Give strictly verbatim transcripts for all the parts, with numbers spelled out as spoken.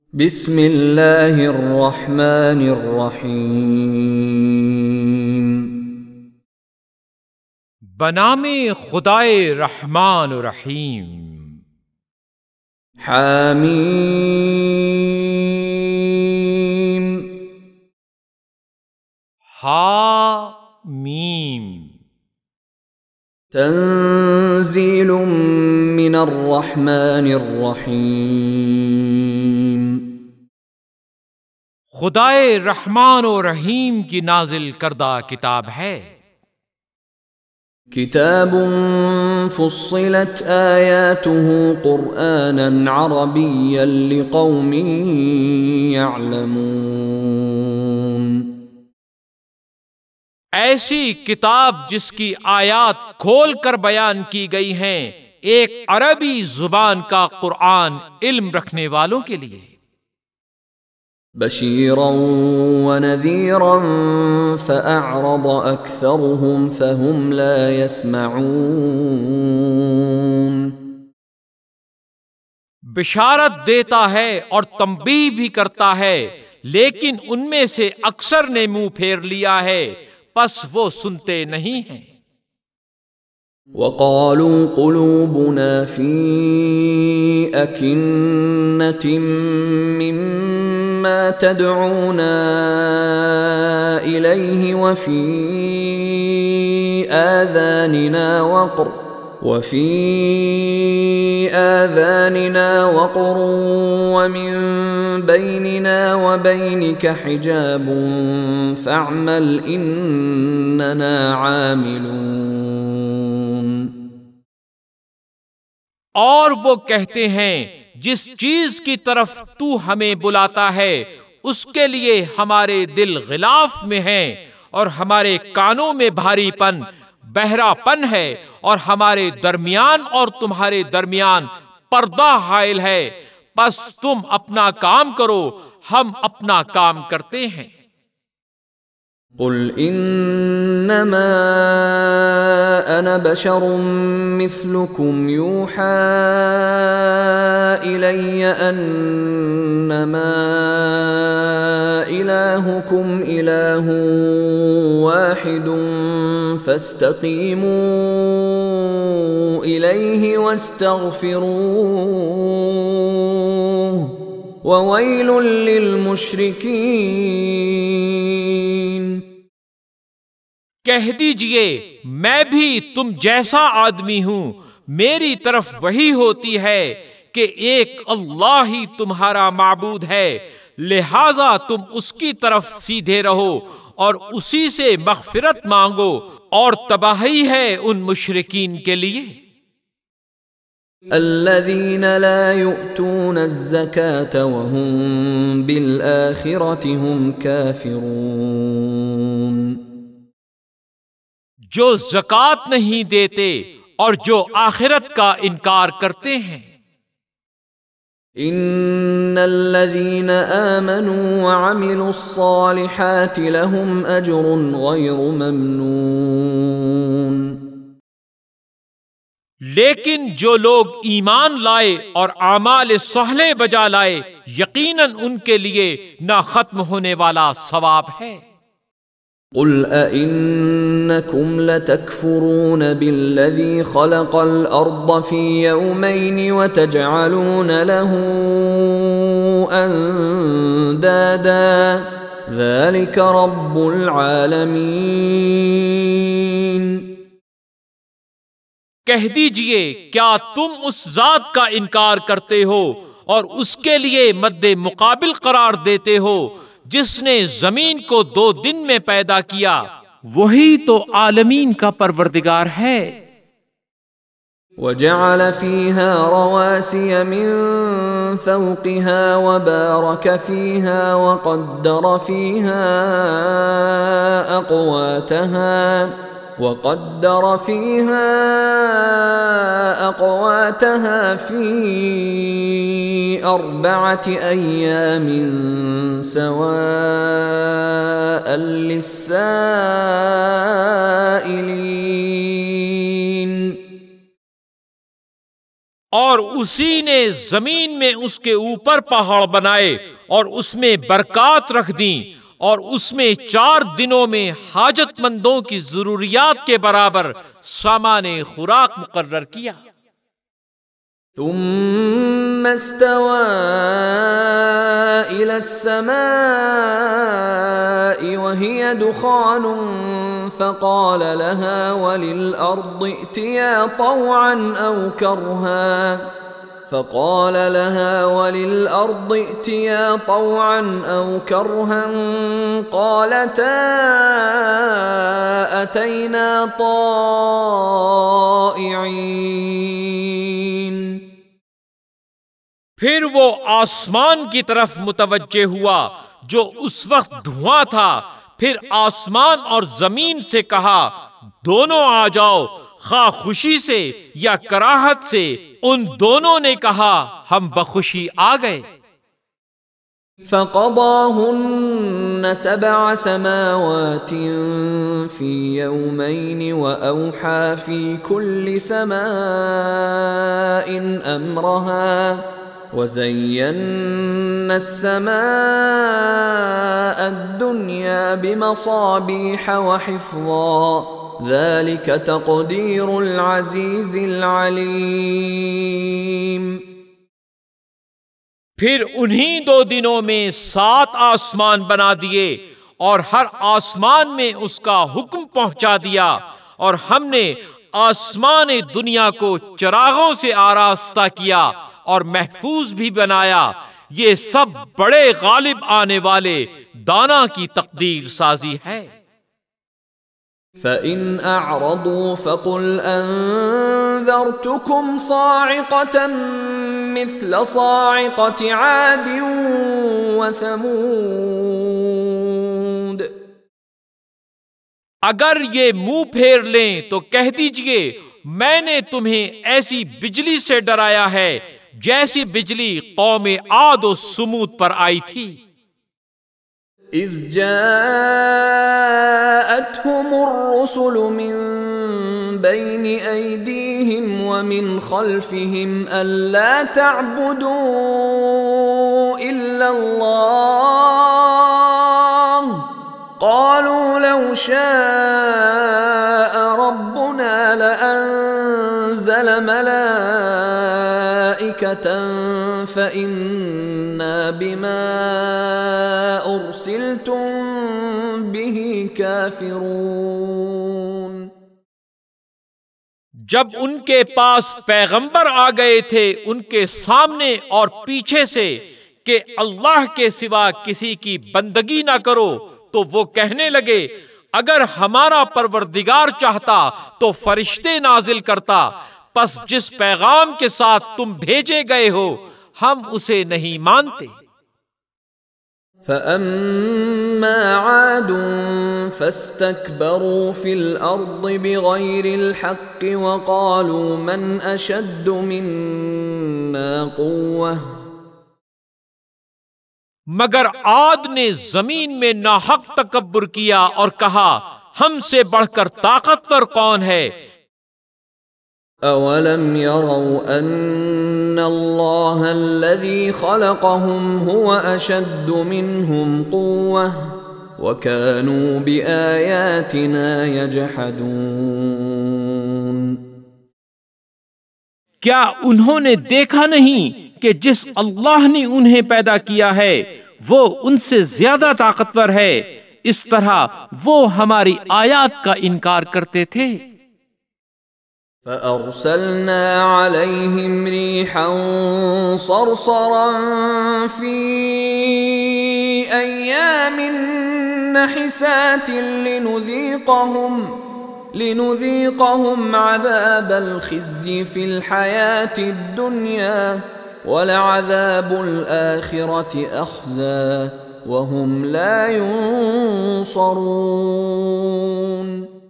بسم اللہ الرحمن الرحیم بنام خدائے رحمان و رحیم۔ حامیم حامیم تنزیل من الرحمن الرحیم خدائے رحمان و رحیم کی نازل کردہ کتاب ہے۔ کتاب فصلت آیاته قرآنا عربیا لقوم یعلمون، ایسی کتاب جس کی آیات کھول کر بیان کی گئی ہیں ایک عربی زبان کا قرآن علم رکھنے والوں کے لیے۔ بشیرا ونذیرا فأعرض اکثرهم فهم لا يسمعون، بشارت دیتا ہے اور تنبیہ بھی کرتا ہے، لیکن ان میں سے اکثر نے منہ پھیر لیا ہے، پس وہ سنتے نہیں ہیں۔ وقالوا قلوبنا في أكنة مما تدعونا إليه وفي آذاننا وقر وفي آذاننا وقر ومن بيننا وبينك حجاب فاعمل إننا عاملون۔ اور وہ کہتے ہیں جس چیز کی طرف تو ہمیں بلاتا ہے اس کے لیے ہمارے دل غلاف میں ہیں، اور ہمارے کانوں میں بھاری پن بہرا پن ہے، اور ہمارے درمیان اور تمہارے درمیان پردہ حائل ہے، پس تم اپنا کام کرو، ہم اپنا کام کرتے ہیں۔ قل انما انا بشر مثلكم يوحى الي انما الهكم اله واحد فاستقيموا اليه واستغفروه وويل للمشركين۔ کہہ دیجئے میں بھی تم جیسا آدمی ہوں، میری طرف وہی ہوتی ہے کہ ایک اللہ ہی تمہارا معبود ہے، لہذا تم اس کی طرف سیدھے رہو اور اسی سے مغفرت مانگو، اور تباہی ہے ان مشرکین کے لیے۔ الذين لا يؤتون الزكاة وهم بالآخرة هم كافرون، جو زکوٰۃ نہیں دیتے اور جو آخرت کا انکار کرتے ہیں۔ ان الذين آمنوا وعملوا الصالحات لهم اجر غير ممنون، لیکن جو لوگ ایمان لائے اور اعمال صالح بجا لائے، یقیناً ان کے لیے نہ ختم ہونے والا ثواب ہے۔ قل أئنكم لتكفرون بالذي خلق الأرض في يومين وتجعلون له أندادا ذلك رب العالمين۔ کہہ دیجئے کیا تم اس ذات کا انکار کرتے ہو اور اس کے لیے مد مقابل قرار دیتے ہو جس نے زمین کو دو دن میں پیدا کیا؟ وہی تو عالمین کا پروردگار ہے۔ وجعل فيها رواسي من فوقها وبارك فيها وقدر فيها أقواتها وقدر فيها أقواتها في أربعة أيام سواء للسائلين۔ اور اسی نے زمین میں اس کے اوپر پہاڑ بنائے اور اس میں برکات رکھ دیں اور اس میں چار دنوں میں حاجت مندوں کی ضروریات کے برابر سامان خوراک مقرر کیا۔ ثم استوى إلى السماء وهي دخان فقال لها وللأرض ائتيا طوعا أو كرها فقال لها وللأرض ائتيا طوعا أو كرها قالتا أتينا طائعين۔ پھر وہ آسمان کی طرف متوجہ ہوا جو اس وقت دھواں تھا، پھر آسمان اور زمین سے کہا دونوں آ جاؤ، خواہ خوشی سے یا کراہت سے۔ ان دونوں نے کہا ہم بخوشی آ گئے۔ فقضاهن سبع سماوات في يومين وأوحى في كل سماء أمرها وزينا السماء الدنيا بمصابيح وحفظا ذلك تقدير العزيز العليم۔ پھر انہی دو دنوں میں سات آسمان بنا دیے اور ہر آسمان میں اس کا حکم پہنچا دیا، اور ہم نے آسمان دنیا کو چراغوں سے آراستہ کیا اور محفوظ بھی بنایا۔ یہ سب بڑے غالب آنے والے دانا کی تقدیر سازی ہے۔ فَإِنْ أَعْرَضُوا فَقُلْ أَنذَرْتُكُمْ صَاعِقَةً مِثْلَ صَاعِقَةِ عَادٍ وَثَمُودَ۔ اگر یہ منہ پھیر لیں تو کہہ دیجئے میں نے تمہیں ایسی بجلی سے ڈرایا ہے جیسی بجلی قوم عاد و سمود پر آئی تھی۔ اذ جاءتهم الرسل من بين ايديهم ومن خلفهم الا تعبدوا الا الله قالوا لو شاء ربنا لانزل ملائكة فإنا بما أرسلتم به كافرون۔ جب ان کے پاس پیغمبر آ گئے تھے ان کے سامنے اور پیچھے سے کہ اللہ کے سوا کسی کی بندگی نہ کرو، تو وہ کہنے لگے اگر ہمارا پروردگار چاہتا تو فرشتے نازل کرتا، پس جس پیغام کے ساتھ تم بھیجے گئے ہو ہم اسے نہیں مانتے۔ فَأَمَّا عَادٌ فَاسْتَكْبَرُوا فِي الْأَرْضِ بِغَيْرِ الْحَقِّ وَقَالُوا مَنْ أَشَدُّ مِنَّا قُوَّةً۔ مگر عاد نے زمین میں ناحق تکبر کیا اور کہا ہم سے بڑھ کر طاقتور کون ہے؟ أَوَلَمْ يَرَوْا أَنَّ اللَّهَ الَّذِي خَلَقَهُمْ هُوَ أَشَدُّ مِنْهُمْ قُوَّةً وَكَانُوا بِآيَاتِنَا يَجْحَدُونَ۔ کیا انہوں نے دیکھا نہیں کہ جس اللہ نے انہیں پیدا کیا ہے وہ ان سے زیادہ طاقتور ہے، اس طرح وہ ہماری آیات کا انکار کرتے تھے۔ فَأَرْسَلْنَا عَلَيْهِمْ رِيحًا صَرْصَرًا فِي أَيَّامٍ نَحِسَاتٍ لِنُذِيقَهُمْ لِنُذِيقَهُمْ عَذَابَ الْخِزْيِ فِي الْحَيَاةِ الدُّنْيَا وَلَعَذَابُ الْآخِرَةِ أَخْزَى وَهُمْ لَا يُنصَرُونَ۔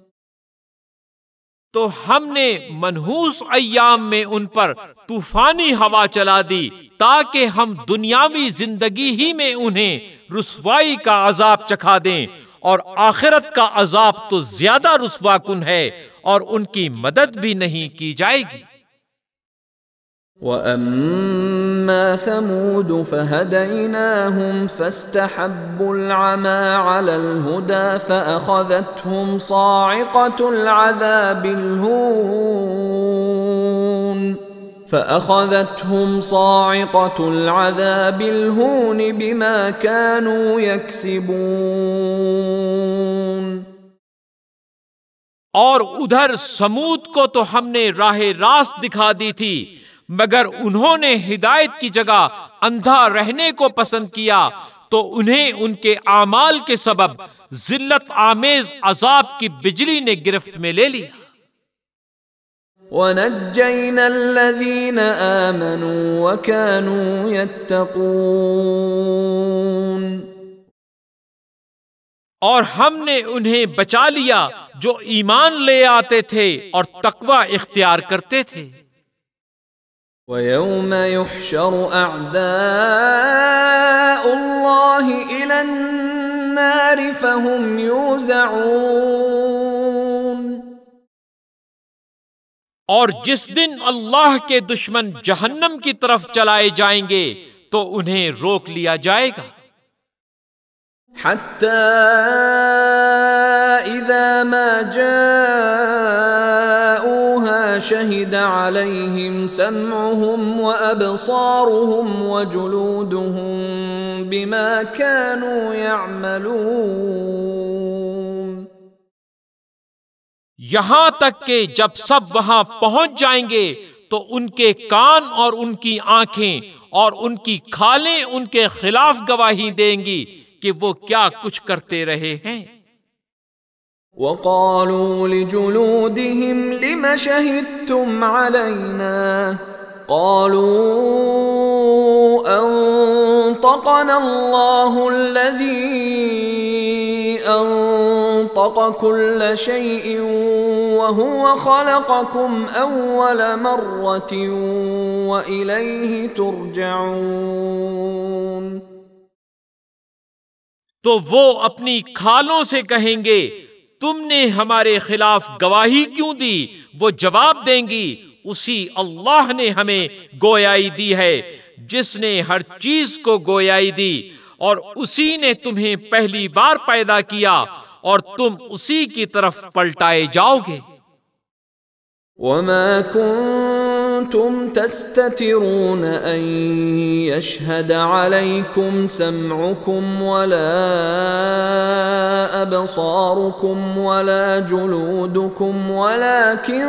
تو ہم نے منحوس ایام میں ان پر طوفانی ہوا چلا دی تاکہ ہم دنیاوی زندگی ہی میں انہیں رسوائی کا عذاب چکھا دیں، اور آخرت کا عذاب تو زیادہ رسوا کن ہے اور ان کی مدد بھی نہیں کی جائے گی۔ وَأَمَّا ثَمُودُ فَهَدَيْنَاهُمْ فَاسْتَحَبُّوا الْعَمَى عَلَى الْهُدَى فَأَخَذَتْهُمْ صَاعِقَةُ الْعَذَابِ الْهُونِ فَأَخَذَتْهُمْ صَاعِقَةُ الْعَذَابِ الْهُونِ بِمَا كَانُوا يَكْسِبُونَ۔ اور ادھر سمود کو تو ہم نے راہ راست دکھا دی تھی، مگر انہوں نے ہدایت کی جگہ اندھا رہنے کو پسند کیا تو انہیں ان کے اعمال کے سبب ذلت آمیز عذاب کی بجلی نے گرفت میں لے لیا۔ وَنَجَّيْنَا الَّذِينَ آمَنُوا وَكَانُوا يَتَّقُونَ، اور ہم نے انہیں بچا لیا جو ایمان لے آتے تھے اور تقوی اختیار کرتے تھے۔ وَيَوْمَ يُحْشَرُ أَعْدَاءُ اللَّهِ إِلَى النَّارِ فَهُمْ يُوزَعُونَ، اور جس دن اللہ کے دشمن جہنم کی طرف چلائے جائیں گے تو انہیں روک لیا جائے گا۔ حَتَّى إِذَا مَا جَاءُوهَا شَهِدَ عَلَيْهِمْ سَمْعُهُمْ وَأَبْصَارُهُمْ وَجُلُودُهُمْ بِمَا كَانُوا يَعْمَلُونَ، یہاں تک کہ جب سب وہاں پہنچ جائیں گے تو ان کے کان اور ان کی آنکھیں اور ان کی کھالیں ان کے خلاف گواہی دیں گی کہ وہ کیا کچھ کرتے رہے ہیں۔ وَقَالُوا لِجُلُودِهِمْ لِمَ شَهِدتُّمْ عَلَيْنَا قَالُوا أَنطَقَنَا اللَّهُ الَّذِي أَنطَقَ كُلَّ شَيْءٍ وَهُوَ خَلَقَكُمْ أَوَّلَ مَرَّةٍ وَإِلَيْهِ تُرْجَعُونَ۔ تو وہ اپنی کھالوں سے کہیں گے تم نے ہمارے خلاف گواہی کیوں دی؟ وہ جواب دیں گی اسی اللہ نے ہمیں گویائی دی ہے جس نے ہر چیز کو گویائی دی، اور اسی نے تمہیں پہلی بار پیدا کیا اور تم اسی کی طرف پلٹائے جاؤ گے۔ وَمَا كُنتُمْ تَسْتَتِرُونَ أَن يَشْهَدَ عَلَيْكُمْ سَمْعُكُمْ وَلَا أَبْصَارُكُمْ وَلَا جُلُودُكُمْ وَلَكِنْ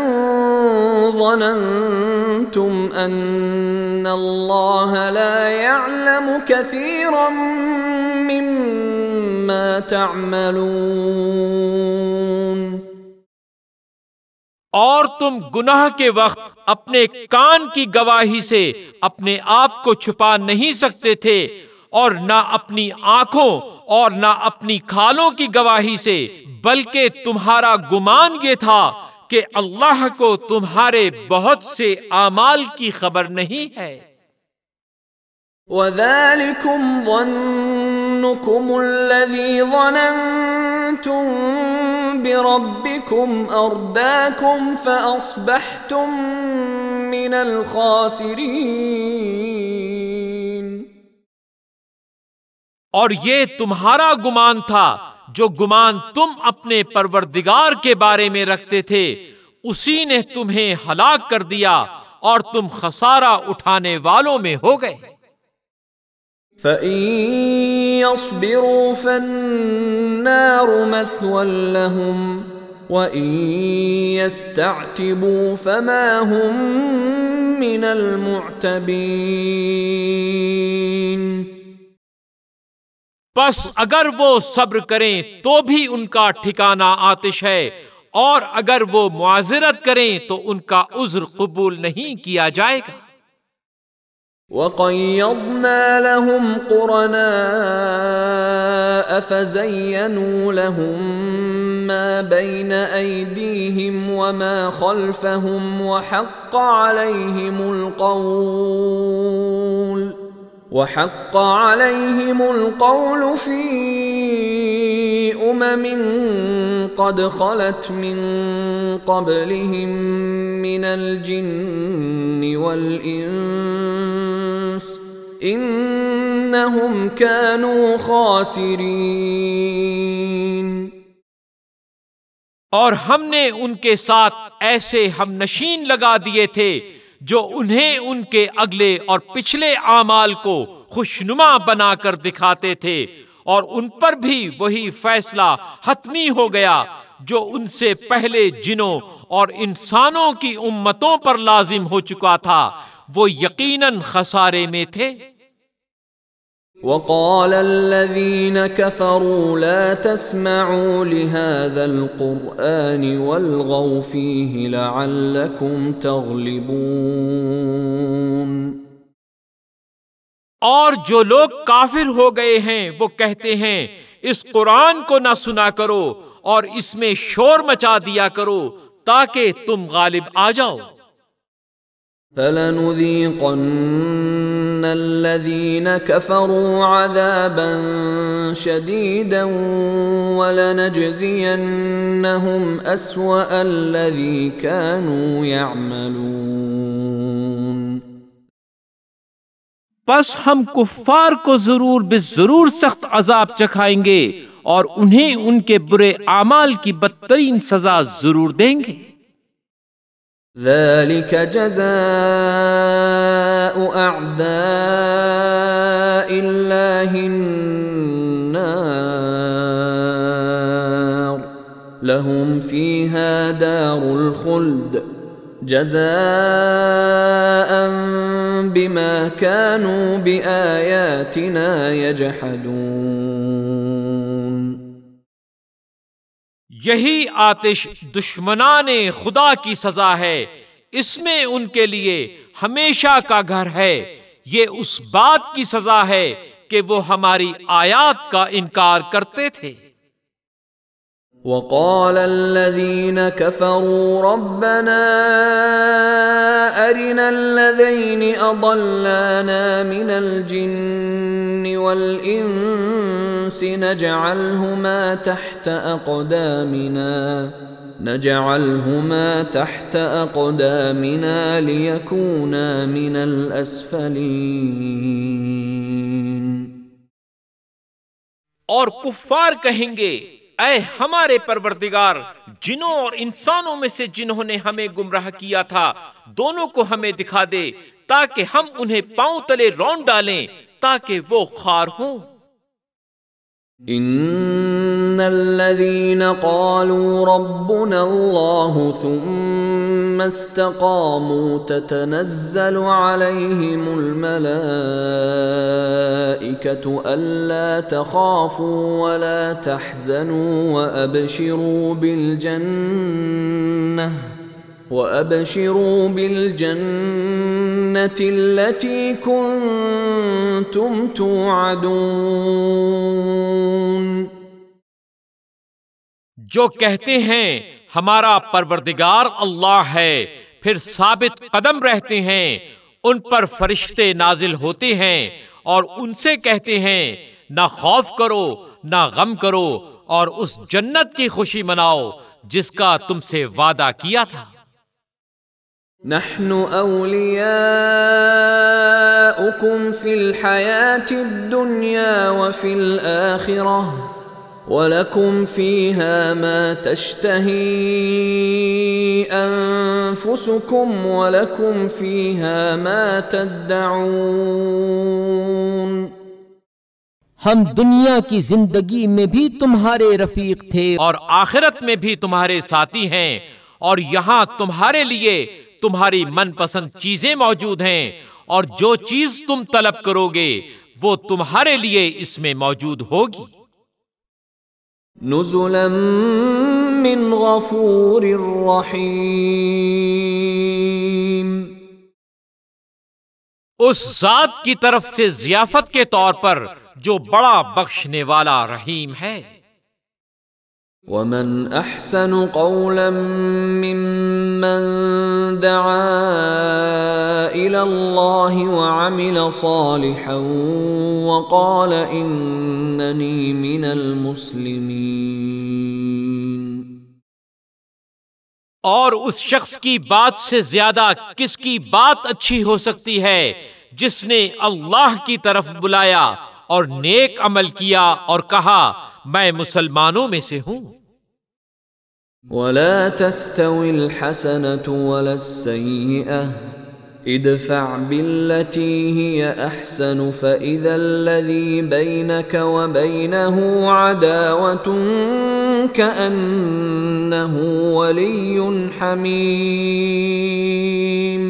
ظَنَنْتُمْ أَنَّ اللَّهَ لَا يَعْلَمُ كَثِيرًا مِّمَّا تَعْمَلُونَ۔ اور تم گناہ کے وقت اپنے کان کی گواہی سے اپنے آپ کو چھپا نہیں سکتے تھے، اور نہ اپنی آنکھوں اور نہ اپنی کھالوں کی گواہی سے، بلکہ تمہارا گمان یہ تھا کہ اللہ کو تمہارے بہت سے اعمال کی خبر نہیں ہے۔ وَذَلِكُمْ ظَنُّكُمُ الَّذِي ظَنَنْتُمْ بِرَبِّكُمْ أَرْدَاكُمْ فَأَصْبَحْتُمْ مِنَ الْخَاسِرِينَ۔ اور یہ تمہارا گمان تھا جو گمان تم اپنے پروردگار کے بارے میں رکھتے تھے، اسی نے تمہیں ہلاک کر دیا اور تم خسارہ اٹھانے والوں میں ہو گئے۔ فَإِن يَصْبِرُوا فَالنَّارُ مَثْوًى لَهُمْ وَإِن يَسْتَعْتِبُوا فَمَا هُمْ مِنَ الْمُعْتَبِينَ۔ بس اگر وہ صبر کریں تو بھی ان کا ٹھکانہ آتش ہے، اور اگر وہ معذرت کریں تو ان کا عذر قبول نہیں کیا جائے گا۔ وَقَيَّضْنَا لَهُمْ قُرَنَاءَ فَزَيَّنُوا لَهُم مَّا بَيْنَ أَيْدِيهِمْ وَمَا خَلْفَهُمْ وَحَقَّ عَلَيْهِمُ الْقَوْلُ وحق عليهم القول في أمم قد خلت من قبلهم من الجن والإنس إنهم كانوا خاسرين۔ اور ہم نے ان کے ساتھ ایسے ہم نشین لگا دیے تھے جو انہیں ان کے اگلے اور پچھلے اعمال کو خوشنما بنا کر دکھاتے تھے، اور ان پر بھی وہی فیصلہ حتمی ہو گیا جو ان سے پہلے جنوں اور انسانوں کی امتوں پر لازم ہو چکا تھا، وہ یقیناً خسارے میں تھے۔ وقال الذين كفروا لا تسمعوا لهذا القرآن والغوا فيه لعلكم تغلبون۔ اور جو لوگ کافر ہو گئے ہیں وہ کہتے ہیں اس قرآن کو نہ سنا کرو اور اس میں شور مچا دیا کرو تاکہ تم غالب آ جاؤ۔ فَلَنُذِيقَنَّ الَّذِينَ كَفَرُوا عَذَابًا شَدِيدًا وَلَنَجْزِيَنَّهُمْ أَسْوَأَ الَّذِي كَانُوا يَعْمَلُونَ۔ پس ہم کفار کو ضرور بالضرور سخت عذاب چکھائیں گے اور انہیں ان کے برے اعمال کی بدترین سزا ضرور دیں گے۔ ذَلِكَ جَزَاءُ أَعْدَاءِ اللَّهِ النَّارُ لَهُمْ فِيهَا دَارُ الْخُلْدِ جَزَاءً بِمَا كَانُوا بِآيَاتِنَا يَجْحَدُونَ۔ یہی آتش دشمنان خدا کی سزا ہے، اس میں ان کے لیے ہمیشہ کا گھر ہے، یہ اس بات کی سزا ہے کہ وہ ہماری آیات کا انکار کرتے تھے۔ وقال الذين كفروا ربنا أرنا الذين أضلانا من الجن والإنس نجعلهما تحت أقدامنا نجعلهما تحت أقدامنا ليكونا من الأسفلين۔ اور کفار کہیں گے اے ہمارے پروردگار، جنوں اور انسانوں میں سے جنہوں نے ہمیں گمراہ کیا تھا دونوں کو ہمیں دکھا دے تاکہ ہم انہیں پاؤں تلے رون ڈالیں تاکہ وہ خوار ہوں۔ ان الذين قالوا ربنا الله ثم استقاموا تتنزل عليهم الملائكة ألا تخافوا ولا تحزنوا وأبشروا بالجنة وَأَبْشِرُوا بِالْجَنَّةِ الَّتِي كُنْتُمْ تُوعَدُونَ۔ جو کہتے ہیں ہمارا پروردگار اللہ ہے، پھر ثابت قدم رہتے ہیں، ان پر فرشتے نازل ہوتے ہیں اور ان سے کہتے ہیں نہ خوف کرو نہ غم کرو اور اس جنت کی خوشی مناؤ جس کا تم سے وعدہ کیا تھا۔ نحن اولیاؤکم فی الحیاة الدنیا وفی الآخرة وَلَكُمْ فِيهَا مَا تَشْتَهِي أَنفُسُكُمْ وَلَكُمْ فِيهَا مَا تَدَّعُونَ۔ ہم دنیا کی زندگی میں بھی تمہارے رفیق تھے اور آخرت میں بھی تمہارے ساتھی ہیں، اور یہاں تمہارے لیے تمہاری من پسند چیزیں موجود ہیں، اور جو چیز تم طلب کرو گے وہ تمہارے لیے اس میں موجود ہوگی۔ نزلا من غفور رحیم۔ اس ذات کی طرف سے ضیافت کے طور پر جو بڑا بخشنے والا رحیم ہے۔ ومن احسن قولا ممن دعا الى الله وعمل صالحا وقال انني من المسلمين۔ اور اس شخص کی بات سے زیادہ کس کی بات اچھی ہو سکتی ہے جس نے اللہ کی طرف بلایا اور نیک عمل کیا اور کہا میں مسلمانوں میں سے ہوں۔ ولا تستوي الحسنة ولا السيئة ادفع بالتي هي أحسن فإذا الذي بينك وبينه عداوة كأنه ولي حميم۔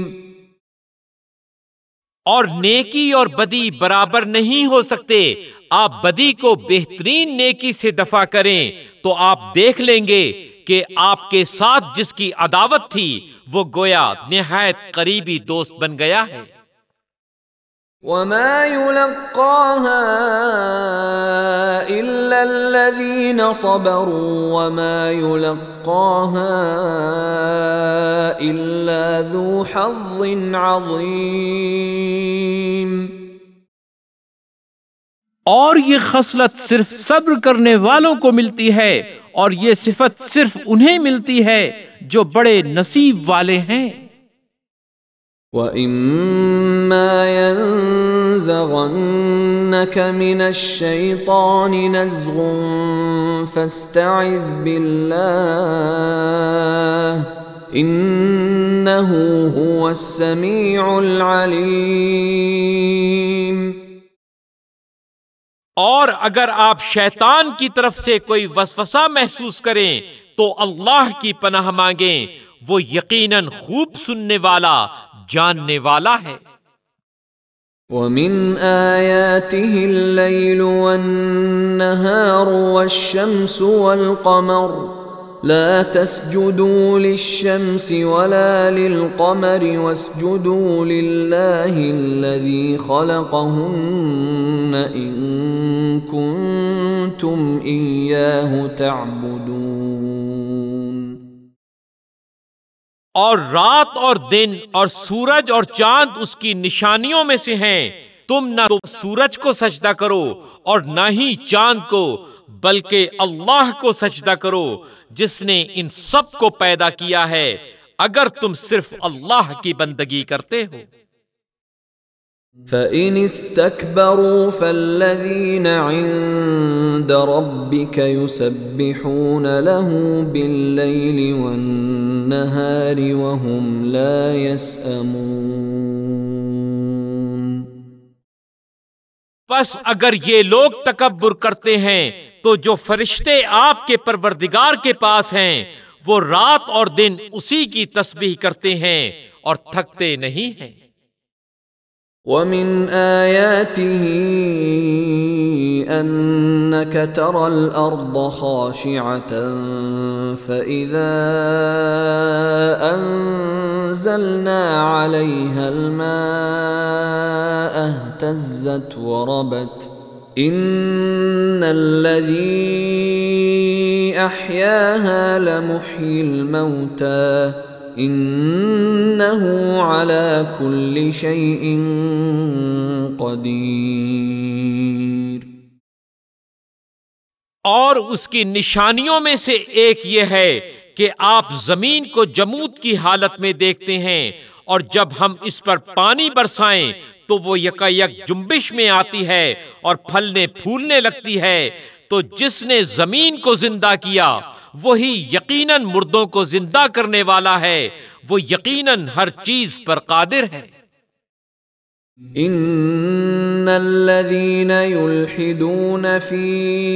اور نیکی اور بدی برابر نہیں ہو سکتے، آپ بدی کو بہترین نیکی سے دفع کریں تو آپ دیکھ لیں گے کہ آپ کے ساتھ جس کی عداوت تھی وہ گویا نہایت قریبی دوست بن گیا ہے۔ وما يلقاها إلا الذين صبروا وما يلقاها إلا ذو حظ عظيم۔ اور یہ خصلت صرف صبر کرنے والوں کو ملتی ہے، اور یہ صفت صرف انہیں ملتی ہے جو بڑے نصیب والے ہیں۔ وَإِمَّا يَنزَغَنَّكَ مِنَ الشَّيْطَانِ نَزْغٌ فَاسْتَعِذْ بِاللَّهِ إِنَّهُ هُوَ السَّمِيعُ الْعَلِيمُ۔ اور اگر آپ شیطان کی طرف سے کوئی وسوسہ محسوس کریں تو اللہ کی پناہ مانگیں، وہ یقیناً خوب سننے والا جاننے والا ہے۔ وَمِنْ آيَاتِهِ اللَّيْلُ وَالنَّهَارُ وَالشَّمْسُ وَالْقَمَرُ لَا تَسْجُدُوا لِلشَّمْسِ وَلَا لِلْقَمَرِ وَاسْجُدُوا لِلَّهِ الَّذِي خَلَقَهُنَّ إِن كُنتُمْ إِيَّاهُ تَعْبُدُونَ۔ اور رات اور دن اور سورج اور چاند اس کی نشانیوں میں سے ہیں، تم نہ تو سورج کو سجدہ کرو اور نہ ہی چاند کو، بلکہ اللہ کو سجدہ کرو جس نے ان سب کو پیدا کیا ہے، اگر تم صرف اللہ کی بندگی کرتے ہو۔ فَإِنِ اسْتَكْبَرُوا فَالَّذِينَ عِندَ رَبِّكَ يُسَبِّحُونَ لَهُ بِاللَّيْلِ وَالنَّهَارِ وَهُمْ لَا يَسْأَمُونَ۔ پس اگر یہ لوگ تکبر کرتے ہیں تو جو فرشتے آپ کے پروردگار کے پاس ہیں وہ رات اور دن اسی کی تسبیح کرتے ہیں اور تھکتے نہیں ہیں۔ وَمِنْ آيَاتِهِ أَنَّكَ تَرَى الْأَرْضَ خَاشِعَةً فَإِذَا أَنزَلْنَا عَلَيْهَا الْمَاءَ اهْتَزَّتْ وَرَبَتْ إِنَّ الَّذِي أَحْيَاهَا لَمُحْيِي الْمَوْتَى انہ علی کل شیء قدیر۔ اور اس کی نشانیوں میں سے ایک یہ ہے کہ آپ زمین کو جمود کی حالت میں دیکھتے ہیں، اور جب ہم اس پر پانی برسائیں تو وہ یکا یک جنبش میں آتی ہے اور پھلنے پھولنے لگتی ہے۔ تو جس نے زمین کو زندہ کیا وہی یقیناً مردوں کو زندہ کرنے والا ہے، وہ یقیناً ہر چیز پر قادر ہے۔ ان الذين يلحدون في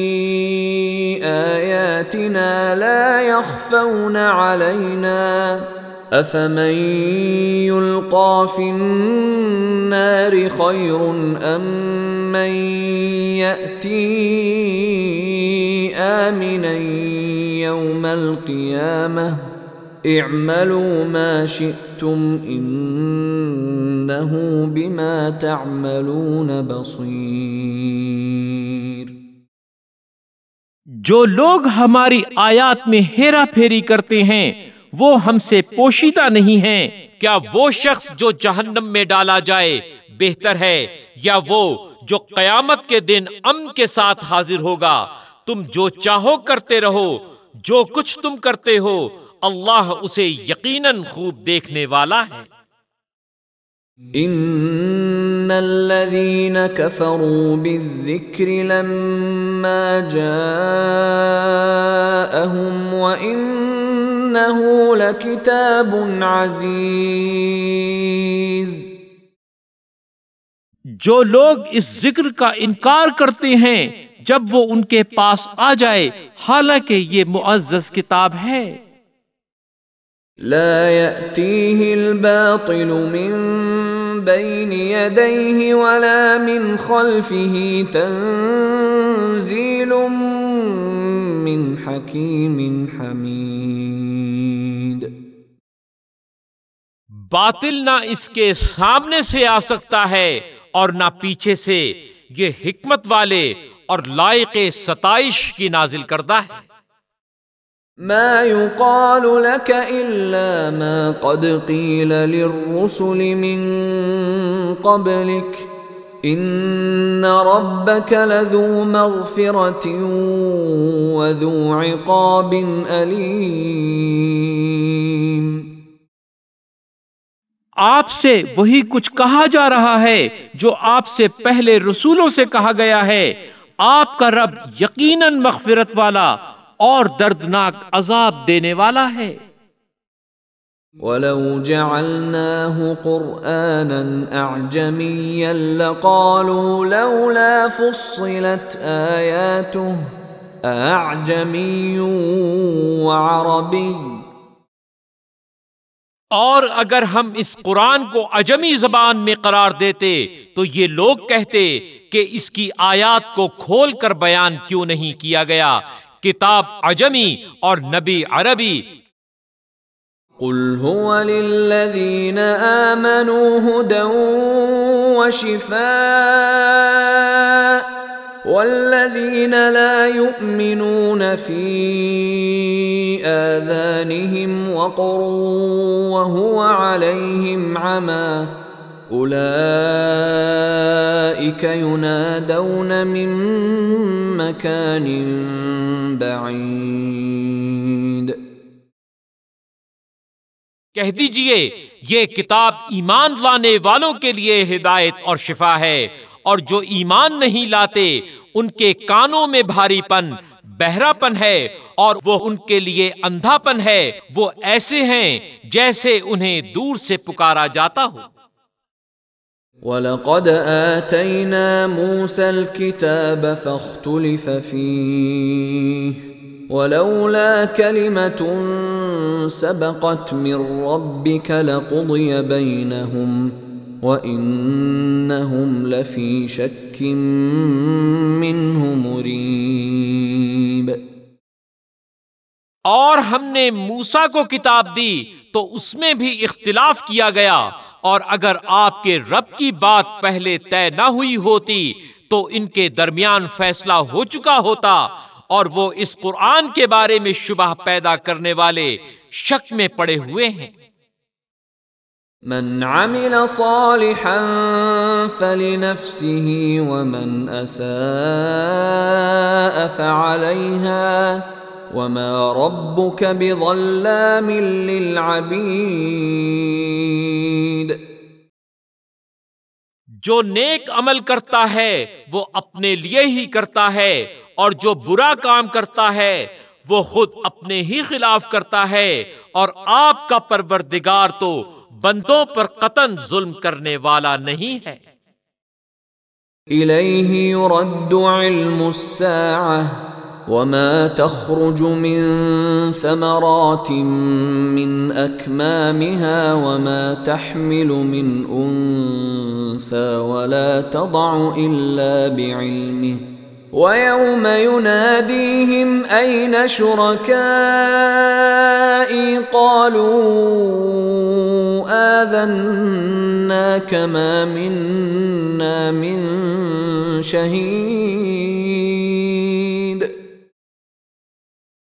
آياتنا لا يخفون علينا افمن يلقى في النار خير ام من يأتي آمنا يوم القيامة اعملوا ما شئتم انه بما تعملون بصير۔ جو لوگ ہماری آیات میں ہیرا پھیری کرتے ہیں وہ ہم سے پوشیدہ نہیں ہیں۔ کیا وہ شخص جو جہنم میں ڈالا جائے بہتر ہے یا وہ جو قیامت کے دن امن کے ساتھ حاضر ہوگا؟ تم جو چاہو کرتے رہو، جو کچھ تم کرتے ہو اللہ اسے یقیناً خوب دیکھنے والا ہے۔ ان الذين كفروا بالذكر لما جاءهم وانه لكتاب عزيز۔ جو لوگ اس ذکر کا انکار کرتے ہیں جب وہ ان کے پاس آ جائے، حالانکہ یہ معزز کتاب ہے۔ لا يأتيه الباطل من بين يديه ولا من خلفه تنزيل من حكيم حميد۔ باطل نہ اس کے سامنے سے آ سکتا ہے اور نہ پیچھے سے، یہ حکمت والے اور لائق ستائش کی نازل کردہ ہے۔ ما يقال لك إلا ما قد قيل للرسل من قبلك إن ربك لذو مغفرة وذو عقاب أليم۔ آپ سے وہی کچھ کہا جا رہا ہے جو آپ سے پہلے رسولوں سے کہا گیا ہے، آپ کا رب یقیناً مغفرت والا اور دردناک عذاب دینے والا ہے۔ وَلَوْ جَعَلْنَاهُ قُرْآنًا أَعْجَمِيًّا لَقَالُوا لَوْلَا فُصِّلَتْ آيَاتُهُ أَأَعْجَمِيٌّ وَعَرَبِيٌّ۔ اور اگر ہم اس قرآن کو عجمی زبان میں قرار دیتے تو یہ لوگ کہتے کہ اس کی آیات کو کھول کر بیان کیوں نہیں کیا گیا، کتاب عجمی اور نبی عربی۔ قل هو للذین آمنوا هدى وشفاء والذین لا يؤمنون في آذانهم وقر وهو عليهم عمى أولئك ينادون من مكان بعید۔ کہہ دیجئے یہ کتاب ایمان لانے والوں کے لیے ہدایت اور شفا ہے، اور جو ایمان نہیں لاتے ان کے کانوں میں بھاری پن، بہرا پن ہے، اور وہ ان کے لیے اندھا پن ہے۔ وہ ایسے ہیں جیسے انہیں دور سے پکارا جاتا ہو۔ وَلَقَدْ آتَيْنَا مُوسَى الْكِتَابَ فَاخْتُلِفَ فِيهِ وَلَوْلَا كَلِمَةٌ سَبَقَتْ مِنْ رَبِّكَ لَقُضِيَ بَيْنَهُمْ وَإِنَّهُمْ لَفِي شَكٍّ مِّنْهُ مُرِيبٍ۔ اور ہم نے موسیٰ کو کتاب دی تو اس میں بھی اختلاف کیا گیا، اور اگر آپ کے رب کی بات پہلے طے نہ ہوئی ہوتی تو ان کے درمیان فیصلہ ہو چکا ہوتا، اور وہ اس قرآن کے بارے میں شبہ پیدا کرنے والے شک میں پڑے ہوئے ہیں۔ من عمل صالحا فلنفسه ومن اساء فعليها وما ربك بظلام للعبید۔ جو نیک عمل کرتا ہے وہ اپنے لیے ہی کرتا ہے، اور جو برا کام کرتا ہے وہ خود اپنے ہی خلاف کرتا ہے، اور آپ کا پروردگار تو بندوں پر قطعاً ظلم کرنے والا نہیں ہے۔ الیہ یرد علم الساعة وما تخرج من ثمرات من اکمامها وما تحمل من انثى ولا تضع الا بعلمه وَيَوْمَ يُنَادِيهِمْ أَيْنَ شُرَكَائِي قَالُوا آذَنَّاكَ مَا مِنَّا مِن شَهِيدٍ۔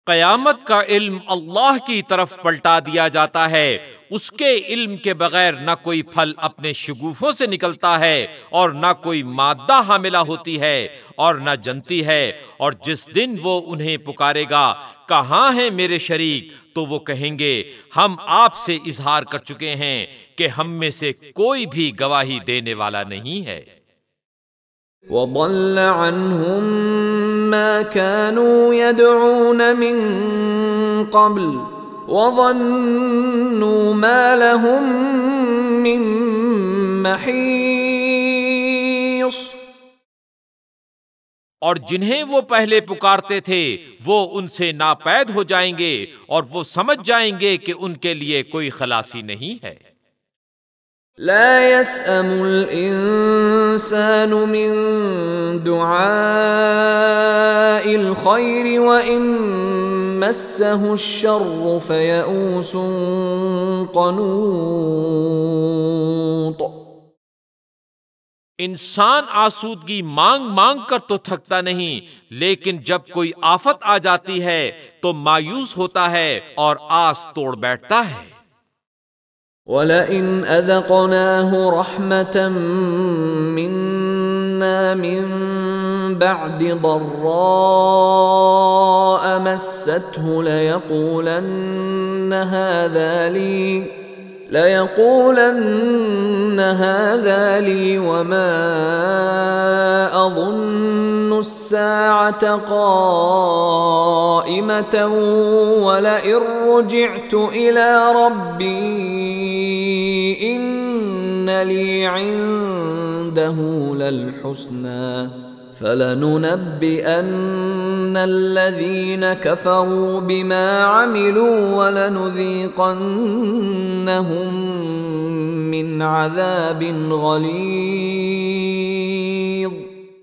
قیامت کا علم اللہ کی طرف پلٹا دیا جاتا ہے، اس کے علم کے بغیر نہ کوئی پھل اپنے شگوفوں سے نکلتا ہے اور نہ کوئی مادہ حاملہ ہوتی ہے اور نہ جنتی ہے، اور جس دن وہ انہیں پکارے گا کہاں ہیں میرے شریک، تو وہ کہیں گے ہم آپ سے اظہار کر چکے ہیں کہ ہم میں سے کوئی بھی گواہی دینے والا نہیں ہے۔ وَضَلَّ عَنْهُمْ مَا كَانُوا يَدْعُونَ مِن قَبْلُ وَظَنُّوا مَا لَهُم مِّن مَّحِيصٍ، اور جنہیں وہ پہلے پکارتے تھے وہ ان سے ناپید ہو جائیں گے اور وہ سمجھ جائیں گے کہ ان کے لیے کوئی خلاصی نہیں ہے۔ لا يسأم الإنسان من دعاء الخير وإن مسه الشر فيئوس قنوط۔ انسان آسودگی مانگ مانگ کر تو تھکتا نہیں، لیکن جب کوئی آفت آ جاتی ہے تو مایوس ہوتا ہے اور آس توڑ بیٹھتا ہے۔ وَلَئِنْ أَذَقْنَاهُ رَحْمَةً مِنَّا مِن بَعْدِ ضَرَّاءَ مَسَّتْهُ لَيَقُولَنَّ هَذَا لِي لَيَقُولَنَّ هَذَا لِي وَمَا أَظُنُّ السَّاعَةَ قَائِمَةً وَلَئِن رُّجِعْتُ إِلَى رَبِّي إِنَّ لِي عِندَهُ لَلْحُسْنَى فَلَنُنَبِّئَنَّ الَّذِينَ كَفَرُوا بِمَا عَمِلُوا وَلَنُذِيقَنَّهُم مِّنْ عَذَابٍ غَلِيظٍ۔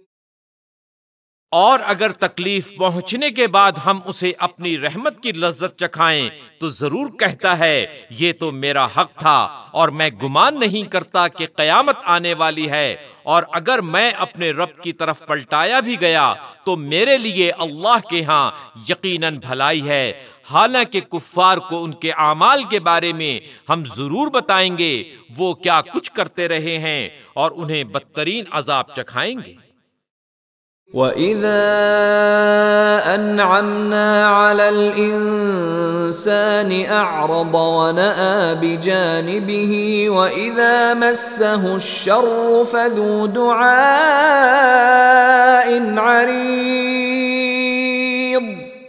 اور اگر تکلیف پہنچنے کے بعد ہم اسے اپنی رحمت کی لذت چکھائیں تو ضرور کہتا ہے یہ تو میرا حق تھا اور میں گمان نہیں کرتا کہ قیامت آنے والی ہے، اور اگر میں اپنے رب کی طرف پلٹایا بھی گیا تو میرے لیے اللہ کے ہاں یقیناً بھلائی ہے۔ حالانکہ کفار کو ان کے اعمال کے بارے میں ہم ضرور بتائیں گے وہ کیا کچھ کرتے رہے ہیں اور انہیں بدترین عذاب چکھائیں گے۔ وَإِذَا أَنْعَمْنَا عَلَى الْإِنسَانِ أَعْرَضَ وَنَأَىٰ بِجَانِبِهِ وَإِذَا مَسَّهُ الشَّرُّ فَذُو دُعَاءٍ عَرِيضٍ۔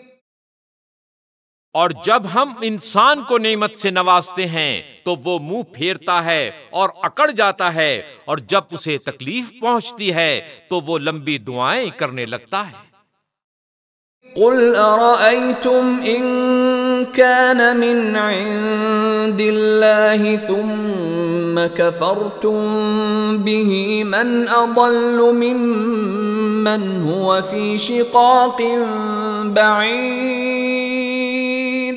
اور جب ہم انسان کو نعمت سے نوازتے ہیں تو وہ منہ پھیرتا ہے اور اکڑ جاتا ہے، اور جب اسے تکلیف پہنچتی ہے تو وہ لمبی دعائیں کرنے لگتا ہے۔ قُلْ أَرَأَيْتُمْ إِن كَانَ مِنْ عِندِ اللَّهِ ثُمَّ كَفَرْتُمْ بِهِ مَنْ أَضَلُّ مِمَّنْ هُوَ فِي شِقَاقٍ بَعِيدٍ۔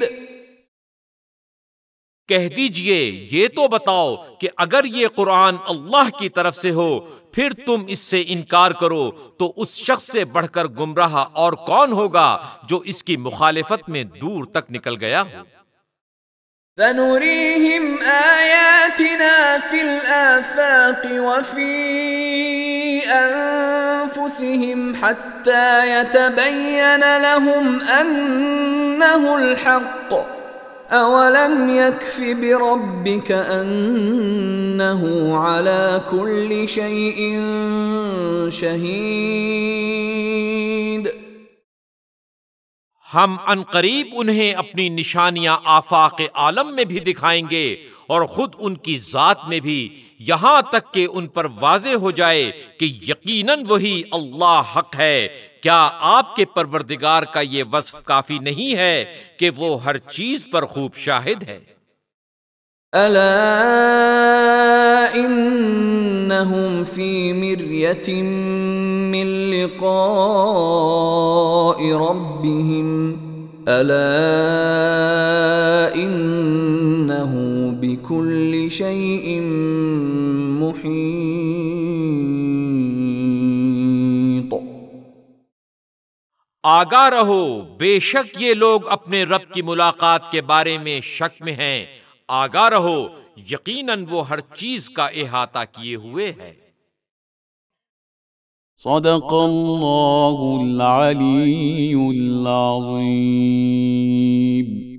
کہہ دیجئے یہ تو بتاؤ کہ اگر یہ قرآن اللہ کی طرف سے ہو پھر تم اس سے انکار کرو تو اس شخص سے بڑھ کر گمراہ اور کون ہوگا جو اس کی مخالفت میں دور تک نکل گیا ہو۔ سَنُرِيهِمْ آيَاتِنَا فِي الْآفَاقِ وَفِي أَنفُسِهِمْ حَتَّى يَتَبَيَّنَ لَهُمْ أَنَّهُ الْحَقُّ أَوَلَمْ يَكْفِ بِرَبِّكَ أَنَّهُ عَلَى كُلِّ شَيْءٍ شَهِيدٌ۔ ہم عنقریب انہیں اپنی نشانیاں آفاق عالم میں بھی دکھائیں گے اور خود ان کی ذات میں بھی، یہاں تک کہ ان پر واضح ہو جائے کہ یقیناً وہی اللہ حق ہے۔ کیا آپ کے پروردگار کا یہ وصف کافی نہیں ہے کہ وہ ہر چیز پر خوب شاہد ہے؟ أَلَا إِنَّهُمْ فِي مِرْيَةٍ مِّن لِقَاءِ رَبِّهِمْ أَلَا إِنَّهُ بِكُلِّ شَيْءٍ مُحِيطٌ۔ آگاہ رہو، بے شک یہ لوگ اپنے رب کی ملاقات کے بارے میں شک میں ہیں۔ آگاہ رہو، یقیناً وہ ہر چیز کا احاطہ کیے ہوئے ہے۔ صدق اللہ العلی العظیم۔